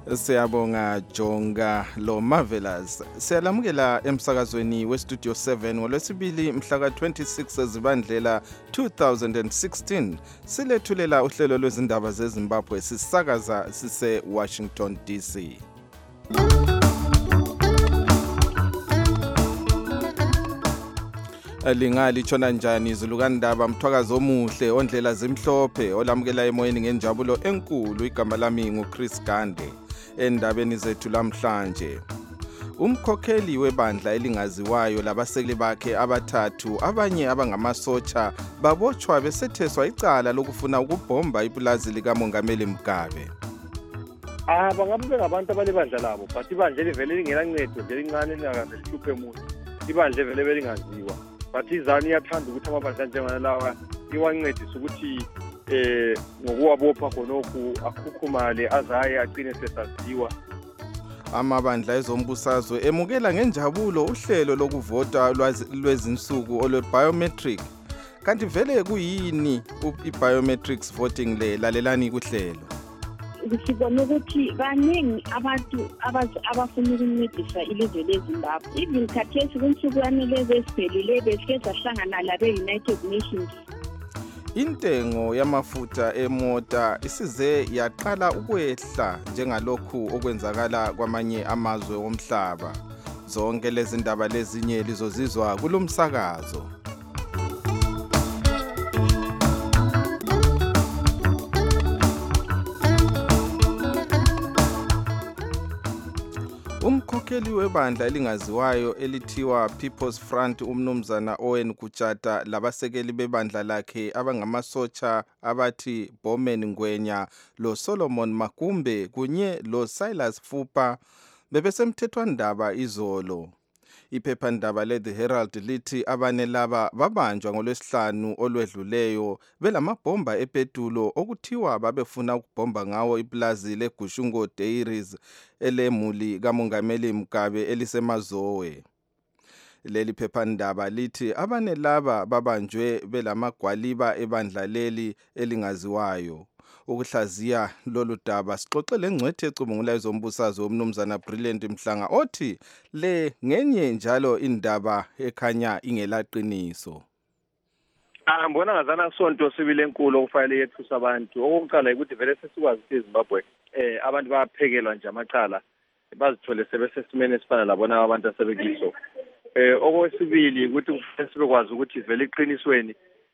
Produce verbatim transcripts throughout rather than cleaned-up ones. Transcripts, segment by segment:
Siyabonga Jonga lo Marvelous. Siyalamukela emsakazweni we Studio seven ngolwesibili mhla ka twenty-six Zibandlela two thousand sixteen. Silethulela uhlelo lwezindaba zeZimbabwe sisakaza sise Washington D C. Lingali tshona njani izulukandaba mthwakazi omuhle ondlela zimhlophe olamukela emoyeni ngenjabulo enkulu. Igama lami nguChris Gande. Endabeni zethu lamhlanje, umkhokheli webandla elingaziwayo labasekeli bakhe abathathu abanye abangamasotsha babotshwa besetheswa icala lokufuna ukubhomba ipulazi likamongameli Mugabe. Ah bangabe bengabantu abalibandla labo but ibandla livele lingelancedo nje lincane lingakaze lihluphe umuntu. Ibandla livele belingaziwa but izani iyathanda ukuthi amabandla njengana lawa iwancedise ukuthi eh ngokuwabopha khonokhu akhukhumale azaye agcine sesaziwa. Amabandla ezombusazwe emukela ngenjabulo uhlelo lokuvota lwezinsuku olwebiometric. Kanti vele kuyini ibiometrics voting le? Lalelani kuhlelo. Sibona ukuthi baningi abantu abafuna ukuncedisa ilizwe leZimbabwe. Even khathesi kunsukwani lezi esibhelile besike sahlangana labe United Nations. Intengo yamafutha emota isize yaqala ukwehla njengalokhu okwenzakala kwamanye amazwe omhlaba. Zonke lezi ndaba lezinye lizozizwa kulomsakazo. Umkhokheli webandla elingaziwayo elithiwa People's Front umnumzana Owen Kuchata labasekeli bebandla lakhe abangamasotsha abathi Bowman Ngwenya lo Solomon Makumbe kunye lo Silas Fupa bebesemthethwandaba izolo. Iphephandaba le The Herald lithi abane laba babanjwa ngolwesihlanu olwedluleyo belamabhomba epetulo okuthiwa babefuna ukubhomba ngawo iplazi leGushungo Dairies elemuli kamongameli Mugabe elisemazowe. Leli phephandaba lithi abane laba babanjwe belamagwaliba ebandla leli elingaziwayo. Ukuhlaziya lolu daba sixoxe lengcwethe ecubungula ezombusazwe umnumzana Brilliant Mhlanga othi le ngenye njalo indaba ekhanya ingelaqiniso. Ah mbona ngazana sonto sibile enkulu okufanele yethusa abantu. Okokuqala ukuthi vele sesikwazi eZimbabwe eh abantu bayaphekelwa nje amacala bazithole sebesesimene esifana labona abantu asebekiso. Eh okwesibili ukuthi kufanele sibekwazi ukuthi vele iqinisweni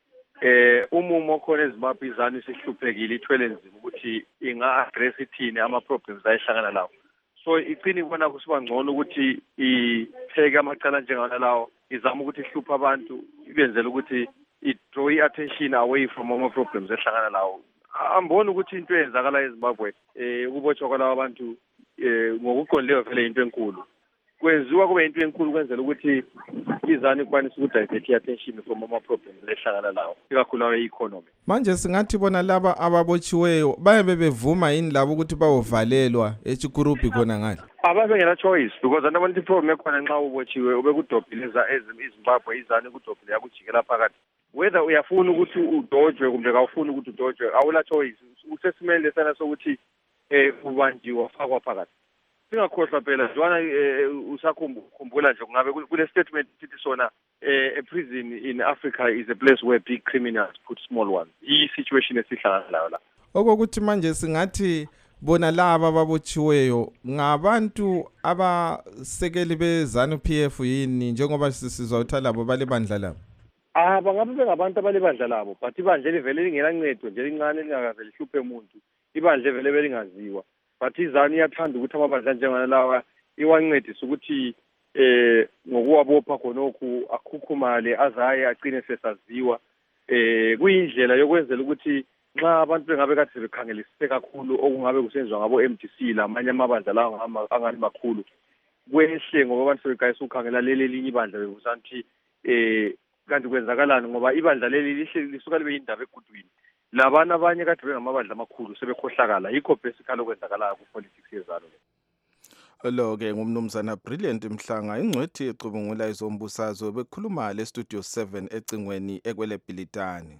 eh umumo okhona eZimbabwe izani sihluphekile ithwele nzima ukuthi inga address ithini ama problems ayihlangana lawo. So iqini kubona kusiba ngcono ukuthi ipheke amacala njengana lawo izama ukuthi ihlupha abantu ibenzele ukuthi it draw attention away from ama problems ehlangana lawo. Ambona ukuthi into eyenzakala eZimbabwe eh ukubotshwa kwalabo abantu eh ngokuqondileyo vele into enkulu. Kwenziwa kube into enkulu kwenzela ukuthi izani ikwanisa ukuthi divert attention from ama problems lehlangana lawo ikakhulu e-economy. Manje singathi bona laba ababotshiweyo bayabe bevuma yini labo ukuthi bayovalelwa eChikurupi khona ngale? Ababengela choice because abantu problem ekhona nxa ubotshiwe ube kudobhileza eZimbabwe izani kudobhile yakujikela phakathi. Whether uyafuna ukuthi udojwe kumbe awufuni ukuthi udojwe awula choice. Usesimele sana sokuthi eh ubanjiwa fakwa phakathi. Singakhohlwa phela njwana usakhumbula nje kungabe kule statement sithi sona a prison in Africa is a place where big criminals put small ones. I situation esihlangana nayo la. Okokuthi manje singathi bona laba ababotshiweyo ngabantu abasekeli beZANU P F yini njengoba sisizwa uthi labo bale bandla labo. Ah bangabe bengabantu abalibandla labo but ibandla livele lingelancedo nje lincane lingakaze lihluphe umuntu. Ibandla livele belingaziwa. But izani iyathanda ukuthi amabandla njengana lawa iwancedise ukuthi eh ngokuwabopha khonokhu akhukhumale azaye agcine sesaziwa. Eh kuyindlela yokwenzela ukuthi nxa abantu bengabe kade bekhangelisise kakhulu okungabe kusenziwa ngabo M D C lamanye amabandla lawa angani makhulu kwehle ngoba abantu sebeqayisa ukukhangela leli linye ibandla bekusanthi eh kanti kwenzakalani ngoba ibandla leli lihle lisuka libe indaba egudwini. Labana abanye kade bengamabandla amakhulu sebekhohlakala yikho basically okwenzakala ku politics yezalo. Lo ke ngumnumzana Brilliant Mhlanga ingcwethi ecubungula ezombusazwe bekhuluma le Studio seven ecingweni ekwele Bhilitani.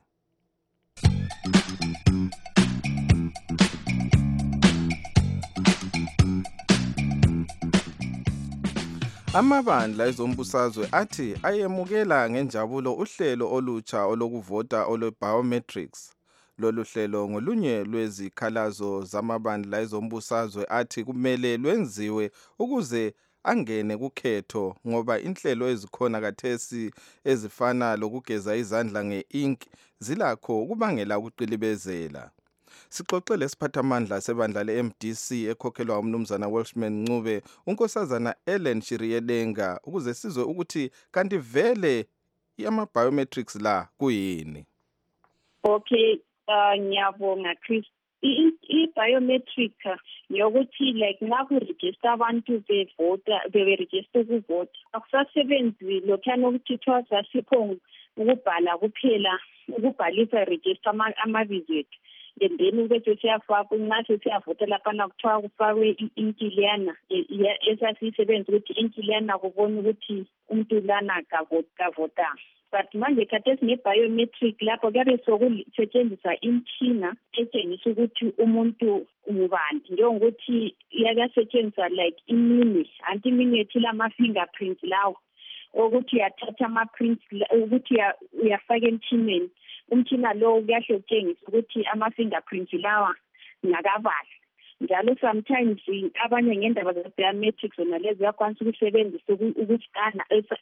Amabandla ezombusazwe athi ayemukela ngenjabulo uhlelo olutsha olokuvota olwe-biometrics. Lolu hlelo ngolunye lwezikhalazo zamabandla ezombusazwe athi kumele lwenziwe ukuze angene kukhetho ngoba inhlelo ezikhona kathesi ezifana lokugeza izandla nge-ink zilakho ukubangela ukuqilibezela. Sixoxe lesiphathamandla sebandla le-M D C ekhokhelwa umnumzana Welshman Ncube, unkosazana Ellen Shiriyedenga, ukuze sizwe ukuthi kanti vele ama-biometrics la kuyini. Okay, uh, ngiyabonga Chris. I-biometric yokuthi like nxa kuregister abantu bevota beberegister ukuvota akusasebenzi lokhana ukuthi kuthiwa sasiphongo ukubhala kuphela ukubhalisa register amabizo ethu and then bese siyafaka nxa sesiyavota laphana kuthiwa kufakwe inkiliyana esasiyisebenza ukuthi inkiliyana kubona ukuthi umuntu lana kavota. But manje khathesi nge-biometric lapho kuyabe sokusetshenziswa imtshina etshengisa ukuthi umuntu ngubani, njengokuthi iyasetshenziswa like iminwe, anti iminwe ethile ama-fingerprints lawo ukuthi uyathatha ama-prints ukuthi uyafaka emtshineni. Umtshina lowo kuyahle kutshengisa ukuthi ama-fingerprints lawa ngakabala. Njalo sometimes abanye ngendaba ze-biometrics zona lezi bayakwanisa ukusebenzisa ukuskana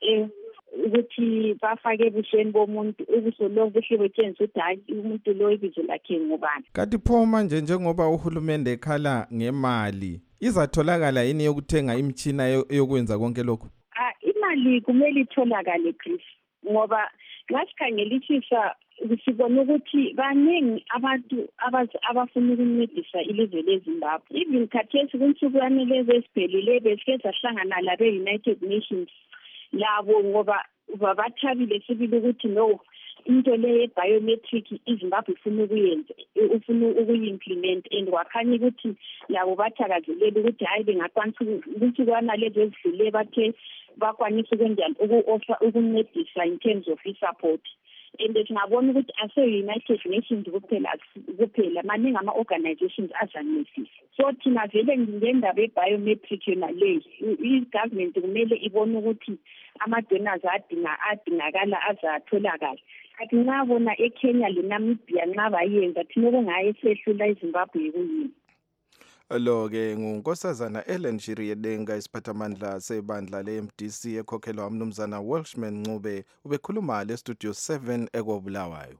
ukuthi bafake ebusweni bomuntu ubuso lo buhle betshengisa ukuthi hayi umuntu lo ibizo lakhe ngubani. Kanti pho manje njengoba uhulumende ekhala ngemali izatholakala yini yokuthenga imtshina yokwenza konke lokho? Ah, imali kumele itholakale Chris, ngoba ngasikhangelisisa sibona ukuthi baningi abantu abafuna ukuncedisa ilizwe leZimbabwe. Even khathesi kunsukwani lezi esibhelile besike sahlangana labe-United Nations labo ngoba babathabile sibili ukuthi no into le ye-biometric iZimbabwe ifuna ukuyenza ufuna ukuyi-implement and wakhanya ukuthi labo bathakazelela ukuthi hayi bengakwanisa ukuthi lezi ezidlule bathe bakwanisa ukwenjani uku-offer ukuncedisa in terms of i-support. And singabona ukuthi ase-United Nations kuphela kuphela maningi ama-organizations azancedisa. So thina vele ngendaba ye-biometric yona le i-government kumele ibone ukuthi ama-donors adinga adingakala azatholakala. Kanti nxa bona eKenya leNamibia nxa bayenza thina okungaye sehlula iZimbabwe kuyini. Lo-ke ngunkosazana Ellen Shiriyedenga, isiphathamandla sebandla le-M D C ekhokhelwa umnumzana Welshman Ncube, ubekhuluma le-Studio seven ekobulawayo.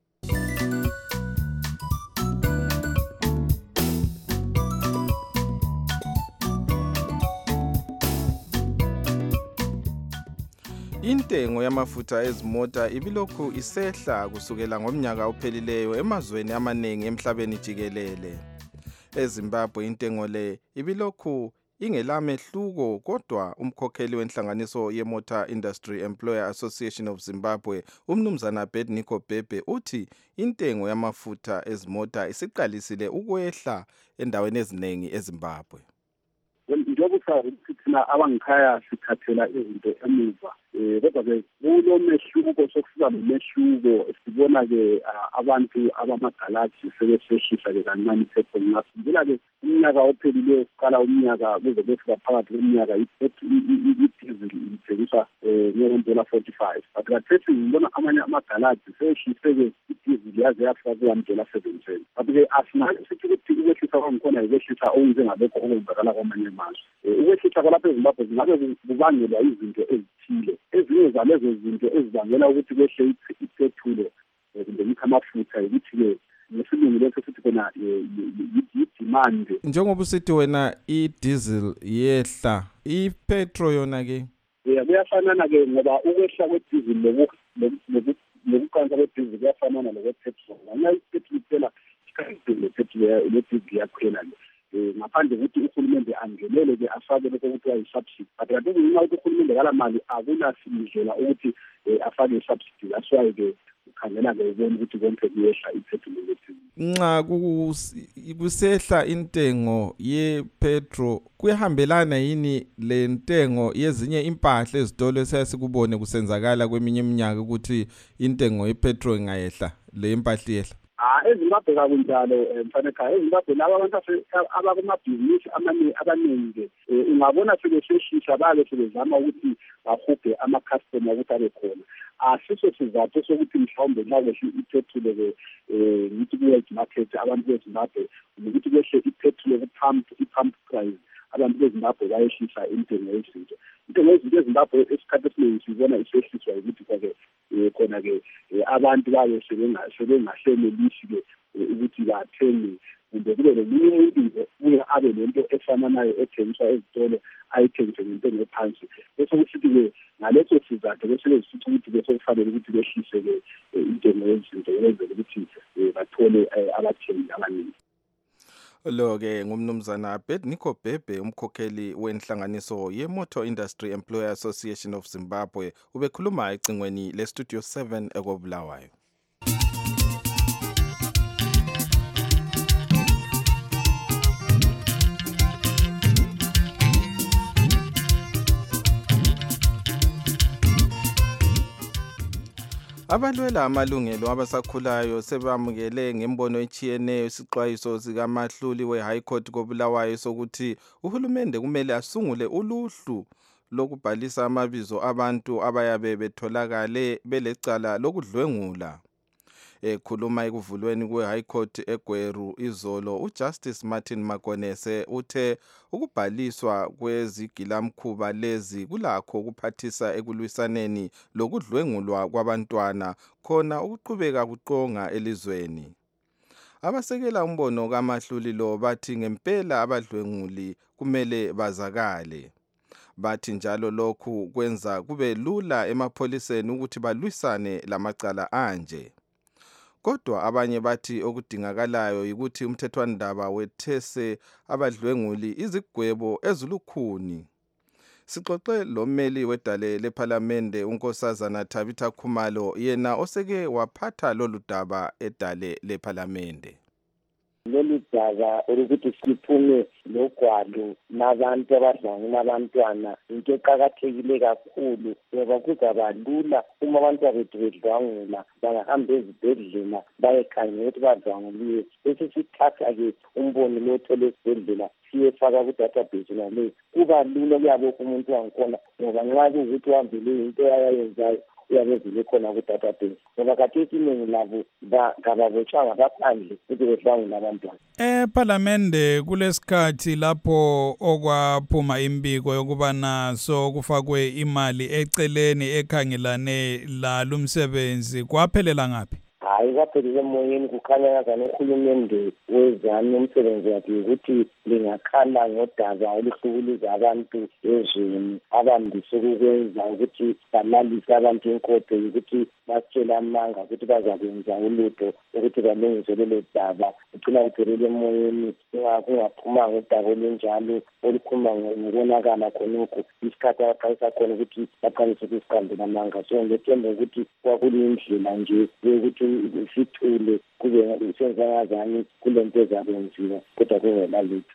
Intengo yamafutha ezimota ibilokhu isehla kusukela ngomnyaka ophelileyo emazweni amaningi emhlabeni jikelele. EZimbabwe intengo le ibilokhu ingelamehluko, kodwa umkhokheli wenhlanganiso ye-Motor Industry Employer Association of Zimbabwe, umnumzana Bedniko Bebe, uthi intengo yamafutha ezimota isiqalisile ukwehla endaweni eziningi eZimbabwe. Njengoba usazi ukuthi thina abangikhaya sithathela izinto emuva, kodwa ke kulo mehluko sokusiba nomehluko sibona-ke abantu abamagalaji sebesehlisa-ke kancane ipetrol. Ngakhumbula ke umnyaka ophelileyo kuqala umnyaka kuze kufika phakathi kweminyaka idizili ithengiswa nge-one dollar forty-five, but kathesi ngibona amanye amagalaji seyehlise-ke idizili yaze yafika ku-one dollar seventy-seven. But-ke asingathi sithi ukuthi ukwehlisa kwangikhona yikwehlisa okunjengabekho okwenzakala kwamanye amazwe. Ukwehlisa kwalapha eZimbabwe zingabe kubangelwa izinto ezithile. Ezinye zalezo zinto ezibangela ukuthi kwehle ipetrol kumbe yikho amafutha ukuthi-ke ngesilungu leso sithi khona i-demand. Njengoba usithi wena i-diesel yehla, i-petrol yona-ke? Yeah, kuyafanana-ke ngoba ukwehla kwe-diesel nokuqansa kwe-diesel kuyafanana lokwe-petrol. Ngana i-petrol iphela le-petrol le-diesel yakhwela le. Ngaphandle ukuthi uhulumende angenele-ke afake lokho okuthiwa yi-subsidy. But kanti ngenxa yokuthi uhulumende kala mali akunasindlela ukuthi afake i-subsidy. That's why-ke ukhangela-ke ubona ukuthi konke kuyehla ipetrol le-diesel. Nxa kusehla intengo ye-petrol kuyahambelana yini le ntengo yezinye impahla ezitolo esesikubone kusenzakala kweminye iminyaka ukuthi intengo ye-petrol ingayehla le impahla yehla? Ah, eZimbabwe kakunjalo mfana ekhaya. eZimbabwe laba abantu abakumabhizinisi abaningi ungabona sebesheshisha babe sebezama ukuthi bahubhe ama-customer ukuthi abe khona. Asiso sizathu sokuthi mhlawumbe nxa kwehle ipetrol ngithi ku-world market abantu beZimbabwe ukuthi kwehle ipetrol ku-pump i-pump price abantu beZimbabwe bayehlisa intengo yezinto. Intengo yezinto eZimbabwe esikhathi esiningi sibona isehliswa ukuthi ke khona-ke abantu babe sebengahlelelisi-ke ukuthi bathenge kumbe kube nomunye umuntu uye abe nento efana nayo ethengiswa ezitolo ayithengise ngentengo ephansi. Bese kusithi-ke ngaleso sizathu bese besithi ukuthi bese kufanele ukuthi behlise-ke intengo yezinto ukwenzela ukuthi bathole abathengi abaningi. Lo-ke ngumnumzana Abednego Bhebhe, umkhokheli wenhlanganiso ye-Motor Industry Employer Association of Zimbabwe, ubekhuluma ecingweni le-Studio seven ekobulawayo. Abalwela amalungelo abasakhulayo sebamukele ngembono etshiyeneyo isixwayiso sikaMahluli we-High Court kobulawayo sokuthi uhulumende kumele asungule uluhlu lokubhalisa amabizo abantu abayabe betholakale belecala lokudlwengula. Ekhuluma ekuvulweni kwe-High Court eGweru izolo, uJustice Martin Makonese uthe ukubhaliswa kwezigilamkhuba lezi kulakho ukuphathisa ekulwisaneni lokudlwengulwa kwabantwana khona ukuqhubeka kuqonga elizweni. Abasekela umbono kaMahluli lo bathi ngempela abadlwenguli kumele bazakale. Bathi njalo lokhu kwenza kube lula emapholiseni ukuthi balwisane lamacala anje. Kodwa abanye bathi okudingakalayo ukuthi umthethwandaba wethese abadlwenguli izigwebo ezulukhuni. Sixoxe lommeli wedale lephalamende unkosazana Tabitha Khumalo, yena oseke waphatha lolu daba edale lephalamende. Lolu daba ukuthi siphume logwalo nabantu abadlwengula abantwana into eqakathekile kakhulu ngoba kuzaba lula uma abantu bethu bedlwengula bangahamba ezibhedlela bayekhangela ukuthi badlwenguliwe. Bese sithatha-ke umbono lo othole esibhedlela siyefaka ku-database naleyo kuba lula kuyabokho umuntu wangikhona ngoba nxa kuwukuthi wambile into ayayenzayo uyabezile khona ku-database ngoba khathesi iningi labo ngababotshwanga baphandle ukuthi bedlwengula abantwana. Ephalamende kulesikhathi lapho okwaphuma imbiko yokubana so kufakwe imali eceleni ekhangelane lalo umsebenzi, kwaphelela ngaphi? Hayi, kwaphelele emoyeni. Kukhanya ngazane uhulumende wezami umsebenzi wakhe ukuthi lingakhala ngodaba oluhlukuluza abantu ezweni abandise ukwenza ukuthi balalise abantu inkodo ukuthi basitshela amanga ukuthi bazakwenza ulutho ukuthi balungise lelo daba. Ugcina kuphelele emoyeni kungaphuma ngodaba olunjalo olukhuluma ngokonakala khonokho isikhathi abaqalisa khona ukuthi baqalise ukusiqambela amanga. So ngethemba ukuthi kwakulindlela nje yokuthi sithule kube senzakazani kulento ezakwenziwa kodwa kungela lutho.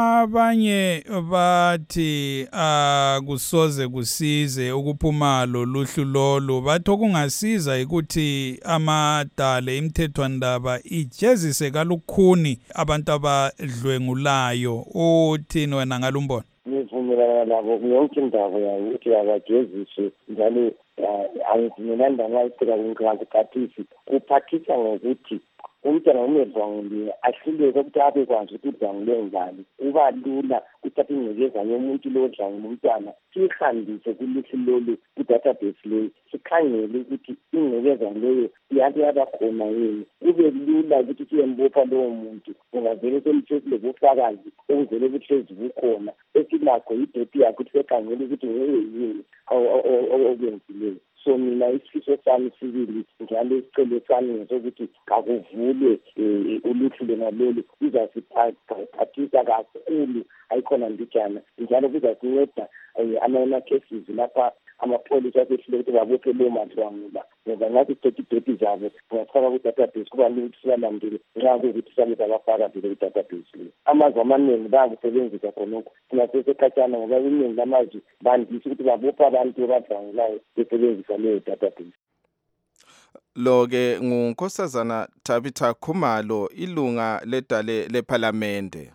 Abanye bathi akusoze kusize ukuphuma loluhlu lolu, bathi okungasiza ukuthi amadale imthethwandaba ijezise kalukhuni abantu abadlwengulayo. Uthini wena ngalumbono? Ngivumelana nabo yonke indaba yayo ukuthi abajeziswe njalo angivumelani nangayicela kungakuqathisi kuphathisa ngokuthi umntwana umedlwanguliwe ahluleke ukuthi abekwazi ukuthi udlwangule ngani. Kuba lula kuthatha ingcekeza yomuntu lo odlwangula umntwana siyihambise kuluhlu lolu ku-database leyo sikhangele ukuthi ingcekeza leyo iyabe yabakhona yini. Kube lula ukuthi siyembopha lowo muntu ungavele selithesile bufakazi okuvele buhlezi bukhona esilakho idoti yakho ukuthi sekhangele ukuthi ngeke yini okwenzileyo. So mina isifiso sami sibili njalo isicelo sami ngesokuthi kakuvulwe uluhlu lolu izasiphathisa kakhulu ayikhona mbijana njalo kuzasinceda ama-cases lapha amapholisa asehlule ukuthi babophe leyo madlwangula ngoba ngathi sithethe idoti zabo ungafaka ku-database kuba lula ukuthi sibalandele nxa kuwukuthi sabe sabafaka vele ku-database leyo. Amazwi amaningi bayakusebenzisa khonokho singasesekhatshana ngoba iningi lamazwi bandise ukuthi babophe abantu abadlwangulayo besebenzisa leyo database. Lo ke ngunkosazana Tabitha Khumalo, ilunga ledale leParlamente.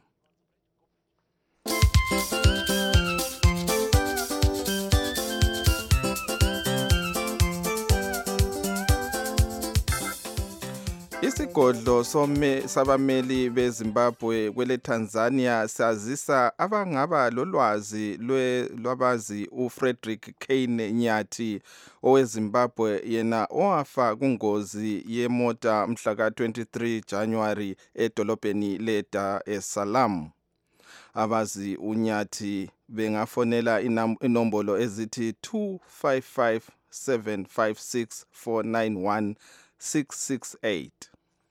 Isigodlo some sabameli beZimbabwe kwele Tanzania sazisa abangaba lolwazi lwabazi uFrederick Kane Nyathi oweZimbabwe yena owafa kungozi yemota mhla ka twenty-three January edolobheni leDar es Salaam. Abazi uNyathi bengafonela inombolo ezithi two five five seven five six four nine one six six eight.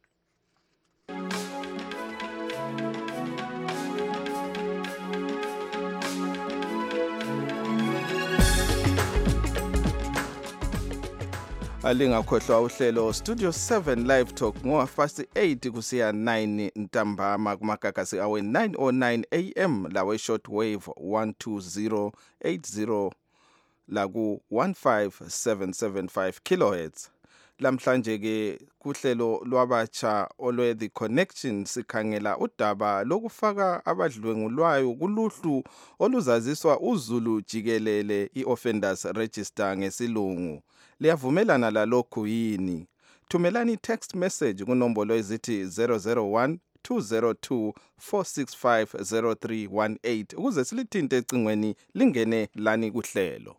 Alingakhohlwa uhlelo Studio seven Live Talk ngo fast eight kusiya nine ntambama kumagagasi awe nine oh nine A M lawe shortwave one two zero eight zero la ku one five seven seven five kilohertz. Lamhlanje ke kuhlelo lwabatsha olwe The Connection sikhangela udaba lokufaka abadlwengulwayo kuluhlu oluzaziswa uZulu jikelele iOffenders Register ngesilungu. Liyavumelana lalokhu yini? Thumelani text message kunombolo ezithi zero zero one two zero two four six five zero three one eight ukuze silithinte ecingweni lingene lani kuhlelo.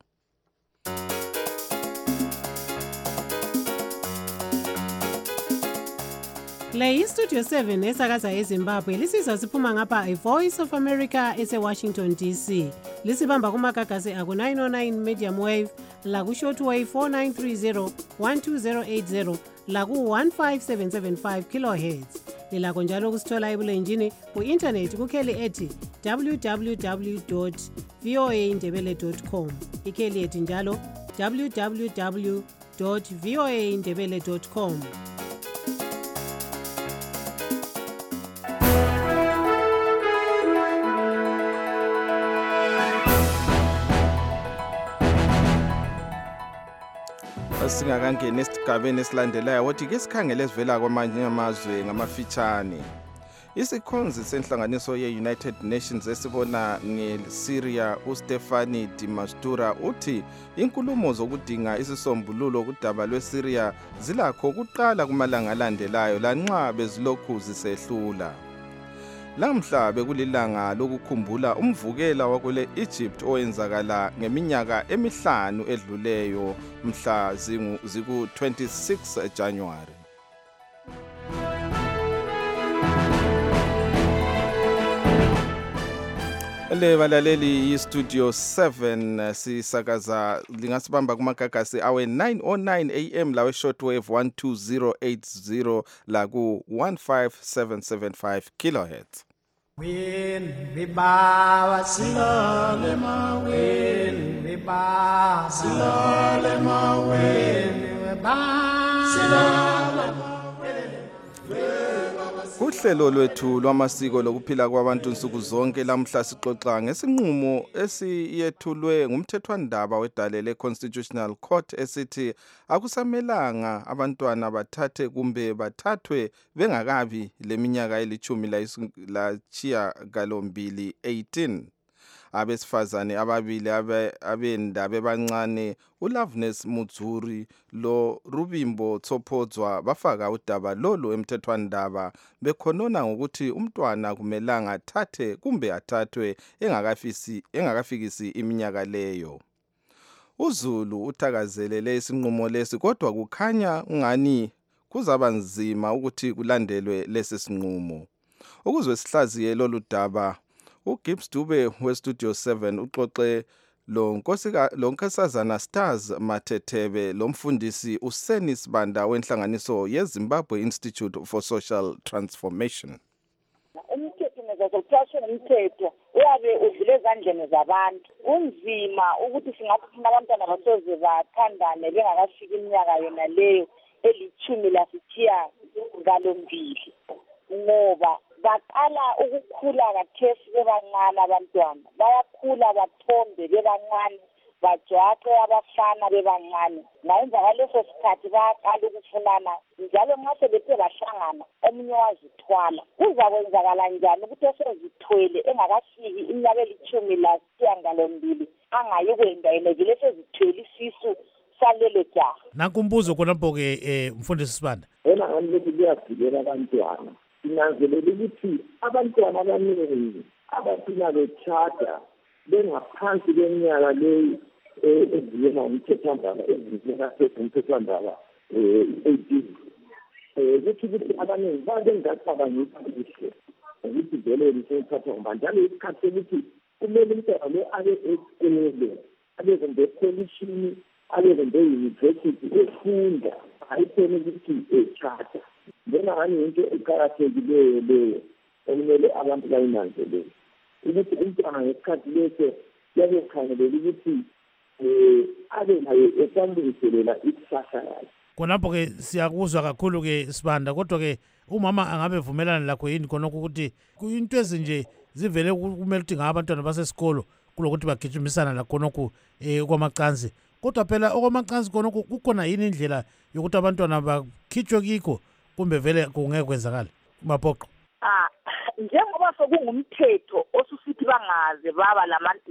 Le iStudio seven esakaza eZimbabwe lisiza siphuma ngapha iVoice of America eseWashington D C. Lisibamba kumagagasi aku nine oh nine medium wave la ku shortwave four nine three zero one two zero eight zero la ku one five seven seven five kilohertz. Lilakho njalo kusithola ebulenjini ku internet kukheli ethi w w w dot voa ndebele dot com. Ikheli ethi njalo w w w dot voa ndebele dot com. Singakangena esigabeni esilandelayo wothi ke sikhangele sivela kwamanye amazwe ngamafitshane. Isikhonzi senhlanganiso ye-United Nations esibona ngeSyria uStefani de Mistura uthi inkulumo zokudinga isisombululo kudaba lweSyria zilakho kuqala kumalanga alandelayo lanxa bezilokhu zisehlula. Lamhla bekulilanga lokukhumbula umvukela wakule Egypt owenzakala ngeminyaka emihlanu edluleyo mhla ziku twenty-six January. Le balaleli iStudio seven sisakaza lingasibamba kumagagasi awe nine oh nine A M lawe shortwave one two zero eight zero la ku one five seven seven five kilohertz. When we bow, silale ma when we bow, silale ma when we bow, silale ma. Uhlelo lwethu lwamasiko lokuphila kwabantu nsuku zonke lamhla sixoxa ngesinqumo esiyethulwe ngumthethwandaba wedale le-Constitutional Court esithi akusamelanga abantwana bathathe kumbe bathathwe bengakabi leminyaka elithumi lachiya galombili eighteen. Abesifazane ababili abenda bebancane uLoveness Mudzuri lo Rubimbo Tsophodzwa bafaka udaba lolu emthethwandaba bekhonona ngokuthi umntwana kumelanga athathe kumbe athathwe engakafisi engakafikisi iminyaka leyo. uZulu uthakazelele isinqumo lesi kodwa kukhanya ungani kuzaba nzima ukuthi kulandelwe lesi sinqumo. Ukuzwe sihlaziye lolu daba uGibbs Dube weStudio seven uxoxe lo nkosika lo nkosazana Stars Mathethebe lo mfundisi uSenis Banda wenhlanganiso yeZimbabwe Institute for Social Transformation. Umthetho nezokuthatha umthetho uyabe udlule ezandleni zabantu. Unzima ukuthi singaphuma abantwana basoze bathandane bengakafiki iminyaka yona leyo elithumi lasithiya ngalombili ngoba baqala ukukhula kathesi bebancane abantwana bayakhula bathombe bebancane bajwaxe abafana bebancane nayenza ngaleso sikhathi bayaqala ukufunana njalo nxa sebethe bahlangana omunye wazithwala kuzakwenzakala njani ukuthi esezithwele engakafiki iminyaka elithumi lasishiyagalombili angayi kwenda yena vele sezithwele isisu salelo jaha. Nanku umbuzo khonapho-ke um mfundisi Sibanda. Yena ngani lokhu kuyagibela abantwana sinanzelela ukuthi abantwana abaningi abafuna betshada bengaphansi kweminyaka leyi eziyena umthethwandaba eziyena umthethwandaba eighteen ukuthi ukuthi abaningi babengacabangisa kuhle ukuthi vele liseyithatha ngubani njalo isikhathi sokuthi kumele umntwana lo abe esikole abe kumbe ekolishini abe kumbe eyunivesithi efunda ayitheni ukuthi etshada njena ngani into eqakathekileyo leyo okumele abantu bayinanzelele ukuthi umntwana ngesikhathi leso yabe khangelela ukuthi um abe naye esamlungiselela ikusasa yakhe. Khonapho-ke siyakuzwa kakhulu-ke Sibanda, kodwa-ke umama angabe vumelana lakho yini khonokho ukuthi into ezinje zivele kumele ukuthi ngabantwana basesikolo kulokuthi bagijimisana lakhonokho um kwamacansi, kodwa phela okwamacansi khonokho kukhona yini indlela yokuthi abantwana bakhitshwe kikho kumbe vele kungeke kwenzakala Maphoqo? Ah, njengoba sokungumthetho osusithi bangaze baba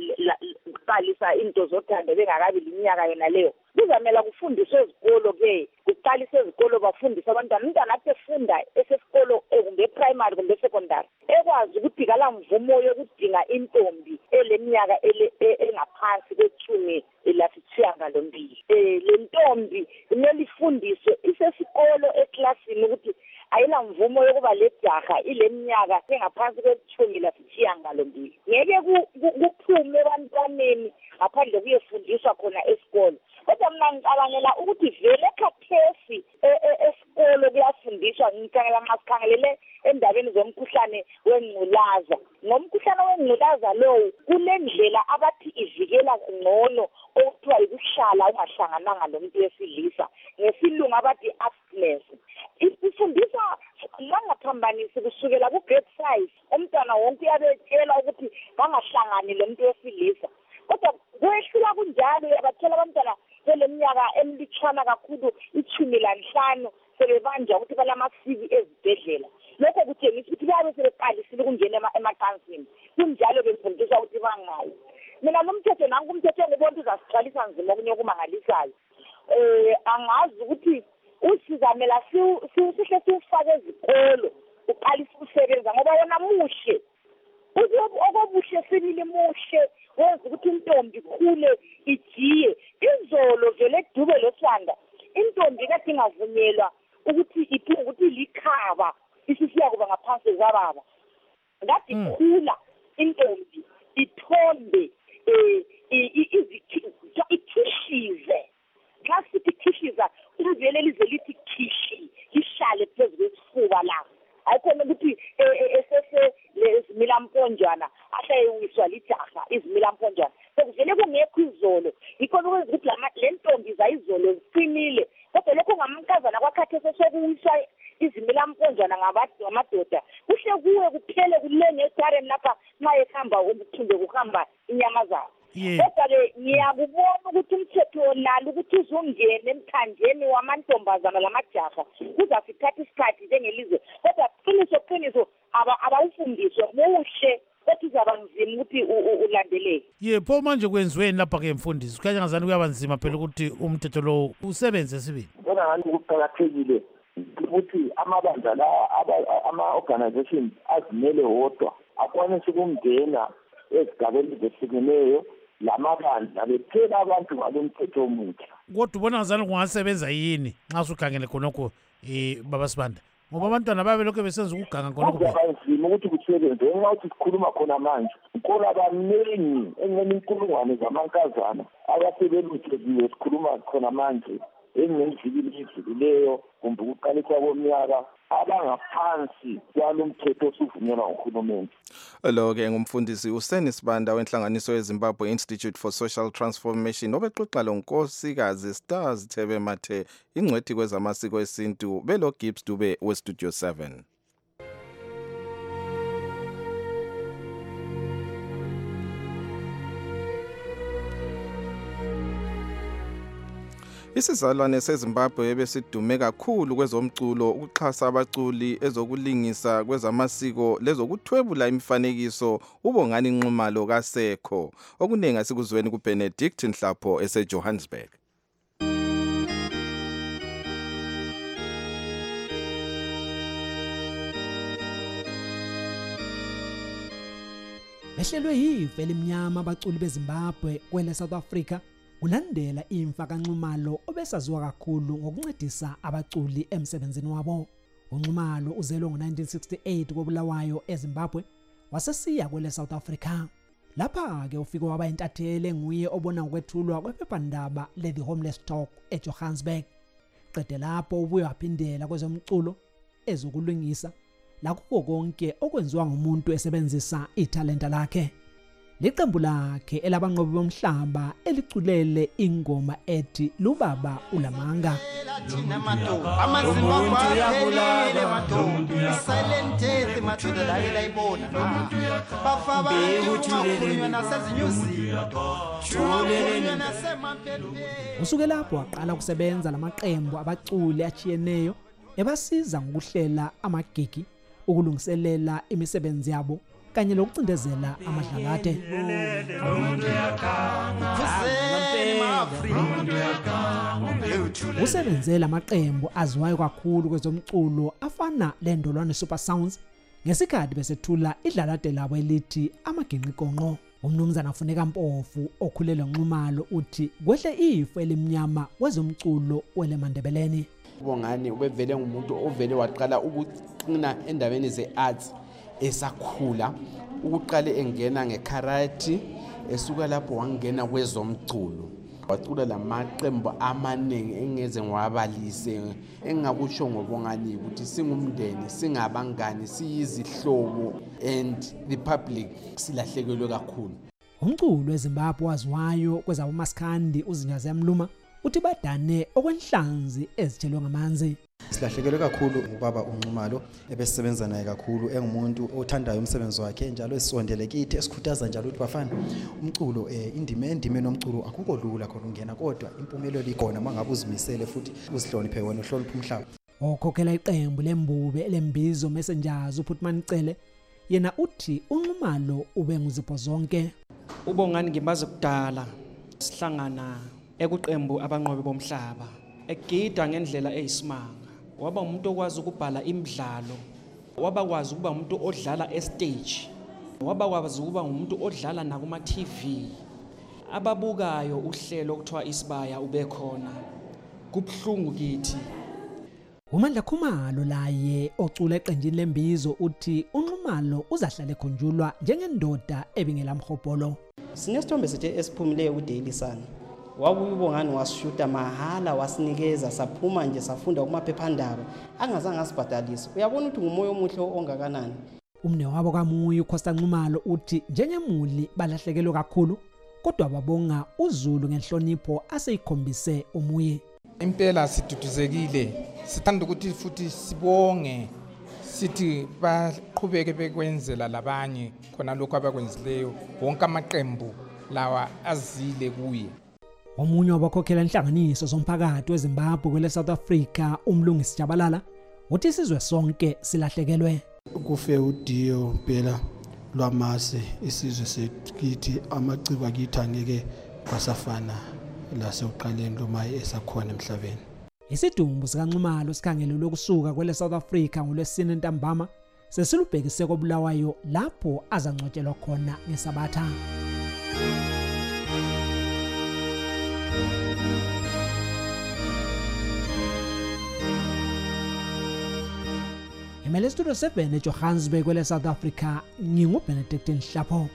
lamaqalisa into zothando bengakabi iminyaka yena leyo, kuzamela kufundiswe ezikolo-ke kuqalisa ezikolo bafundise abantwana umntwana athi efunda esesikolo kumbe primary kumbe secondary ekwazi ukuthi kala mvumo yokudinga intombi eleminyaka engaphansi kwethumi lasishiyagalombili. um le ntombi kumele ifundiswe isesikolo eklasini ukuthi ayila mvumo yokuba le jaha ile minyaka engaphansi kwethumi lasishiyagalombili. Ngeke kuphume ebantwaneni ngaphandle kuyefundiswa khona esikolo. Kodwa mina ngicabangela ukuthi vele khathesi esikolo kuyafundiswa ngicabangela masikhangelele endabeni zomkhuhlane wengculaza. Ngomkhuhlane wengculaza lowo kunendlela abathi ivikela ngcono okuthiwa yikuhlala ungahlangananga lomuntu wesilisa, ngesilungu abathi abstinence. Ifundiswa langaphambanisi kusukela ku-grade five umntwana wonke uyabetshela ukuthi bangahlangani lomuntu wesilisa. Kodwa kwehlula kunjalo uyabathola abantwana kule minyaka emlitshwana kakhulu ichumi lanhlanu sebebanja ukuthi balamasiki ezibhedlela. Lokho kutshengisa ukuthi bayabe sebeqalisile ukungena emacansini, kunjalo befundiswa ukuthi bangayi. Mina nomthetho nanku umthetho engibona uzasixhwalisa nzima okunye okumangalisayo. um angazi ukuthi usizamela sihle siwufake ezikolo uqalisa ukusebenza ngoba wona muhle okobuhle sibili muhle wenza ukuthi intombi ikhule ijiye. Izolo vele edube losanda intombi kade ingavunyelwa ukuthi iphume ukuthi likhaba isisiya kuba ngaphansi kwababa. Kade ikhula intombi ithombe ikhishize. Xa sithi khishiza uvele lize lithi khishi lihlale phezu kwesifuba la. Ayikhona ukuthi esese izimilamponjwana ahlayewiswa lijaha izimilamponjwana sekuvele kungekho izolo. Yikho ukwenza ukuthi le ntombi zayizolo ziqinile, kodwa lokho ngamkazana kwakhathesi sokuwiswa izimilamponjwana ngamadoda kuhle kuwe kuphele kulenge etareni lapha nxa ehamba ukuthumbe kuhamba inyamazana. Kodwa-ke ngiyakubona ukuthi umthetho wonalo ukuthi uzongena emthanjeni wamantombazana lamajaha kuzasithatha isikhathi njengelizwe, kodwa qiniso qiniso abawufundiswe muhle kodwa uzaba nzima ukuthi ulandeleke. Ye pho manje kwenziweni lapha-ke mfundisi kukhanya ngazani kuyaba nzima phela ukuthi umthetho lo usebenze sibili? Bona ngani kuqakathekile ukuthi amabandla la ama-organizations azimele wodwa akwanise ukungena ezigabeni zehlukeneyo lamabandla bethela abantu ngalo mthetho omutsha. Kodwa ubona ngazani kungasebenza yini nxa sukhangele khonokho um baba Sibanda, ngoba abantwana babe lokho besenza ukuganga khonokho nzima ukuthi kusebenze ngenxa yokuthi sikhuluma khona manje kukhona abaningi engeni inkulungwane zamankazana abasebelutheziwe sikhuluma khona manje engenzikile izululeyo kumbe ukuqalisa komnyaka abangaphansi kwalo mthetho osuvunyelwa nguhulumende. Lo-ke ngumfundisi uSeni Sibanda wenhlanganiso yeZimbabwe Institute for Social Transformation obexoxa lo nkosikazi Stars Thebe Mathe ingcwethi kwezamasiko esintu belo Gibbs Dube weStudio seven. Isizalwane seZimbabwe ebesidume kakhulu kwezomculo ukuxhasa abaculi ezokulingisa kwezamasiko lezokuthwebula imifanekiso ubongani Nxumalo kaSekho. Okuningi asikuzweni kuBenedict Nhlapho eseJohannesburg. Behlelwe yifa elimnyama abaculi beZimbabwe kwele South Africa kulandela imfa kaNxumalo obesaziwa kakhulu ngokuncedisa abaculi emsebenzini wabo. uNxumalo uzelwe ngo-nineteen sixty-eight koBulawayo eZimbabwe wasesiya kwele South Africa. Lapha ke ufike waba intatheli nguye obona ukwethulwa kwephephandaba le The Homeless Talk eJohannesburg. Qede lapho ubuye waphindela kwezomculo ezokulungisa lakho konke okwenziwa ngumuntu esebenzisa ithalenta lakhe. Liqembu lakhe elabanqobi bomhlaba eliculele ingoma ethi Lubaba Ulamanga. Usuke lapho waqala kusebenza lamaqembu abaculi achiyeneyo ebasiza ngokuhlela amagigi, ukulungiselela imisebenzi yabo kanye lokucindezela amadlakade. Usebenzela amaqembu aziwayo kakhulu kwezomculo afana leNdolwane Super Sounds ngesikhathi besethula idlalade labo elithi Amaginqikonqo. Umnumzana afuneka Mpofu okhulele Nxumalo uthi kwehle ifa elimnyama kwezomculo weleMandebeleni. Ubongani ubevele ngumuntu ovele waqala ukuqina endaweni ze-arts esakhula, ukuqale engena ngekarate, esuka lapho wangena kwezomculo. Wacula lamaqembu amaningi engeze ngiwabalise, engakusho ngobongani ukuthi singumndeni, singabangani, siyizihlobo and the public silahlekelwe kakhulu. Umculo weZimbabwe waziwayo kwezaboMaskandi uZinyaza Yamluma uthi badane okwenhlanzi ezitshelwe ngamanzi. Silahlekelwe kakhulu ubaba uNxumalo ebesebenza naye kakhulu, engumuntu othandayo umsebenzi wakhe njalo esondele kithi esikhuthaza njalo ukuthi bafana umculo eh indime endime nomculo akukho lula khona ungena, kodwa impumelelo ikhona mangabe uzimisele futhi uzihloniphe wena uhloniphe umhlaba. Okhokhela iqembu lembube lembizo Messengers uPhutman Cele yena uthi uNxumalo ube nguzipho zonke. Ubongani ngimaze kudala sihlangana ekuqembu abanqobi bomhlaba egida ngendlela eyisimanga. Waba umuntu okwazi ukubhala imidlalo, waba kwazi ukuba umuntu odlala estage, waba kwazi ukuba umuntu odlala nakuma T V. Ababukayo uhlelo okuthiwa Isibaya ubekhona kubhlungu kithi. uMandla Khumalo laye ocula eqenjini lembizo uthi uNxumalo uzahlala ekhonjulwa njengendoda ebingela mhobholo. Sinesithombe sethe esiphumile kuDaily Sun. Wabuye ubongani wasishuta mahala wasinikeza saphuma nje safunda kumaphephandaba angazange asibhadalise. Uyabona ukuthi ngumoya omuhle ongakanani. Umne wabo kaMuyi uKhosta Nxumalo uthi njengemuli balahlekelwe kakhulu kodwa babonga uZulu ngenhlonipho aseyikhombise uMuyi. Impela siduduzekile, sithanda ukuthi futhi sibonge sithi baqhubeke bekwenzela labanye khona lokho abakwenzileyo wonke amaqembu lawa azile kuye. Omunye wabakhokhela inhlanganiso zomphakathi weZimbabwe kwele South Africa umlungisi Jabalala uthi isizwe sonke silahlekelwe. Kufe uDio phela lwamase isizwe sekithi amaciko akithi angeke kwasafana lasekuqaleni lomaye esakhona emhlabeni. Isidumbu sikaNxumalo sikhangelelwe ukusuka kwele South Africa ngolwesine ntambama sesilubhekise koBulawayo lapho azangcwatshelwa khona ngeSabatha. Emele Studio seven eJohannesburg kwele South Africa nginguBenedict Nhlapho.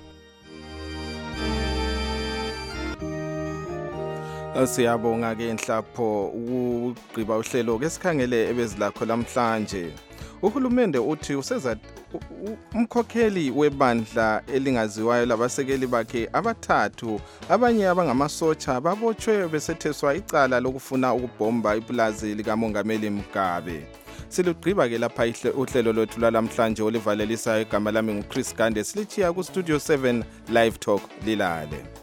Siyabonga ke Nhlapho ukugqiba uhlelo ke sikhangele ebezilakho namhlanje. Uhulumende uthi useza umkhokheli webandla elingaziwayo labasekeli bakhe abathathu abanye abangamasotsha babotshwe besetheswa icala lokufuna ukubhomba iplazi likaMongameli Mugabe. Silugqiba ke lapha uhlelo lwethu lamhlanje olivalelisa igama lami nguChris Gande silichiya ku Studio seven Live Talk lilale.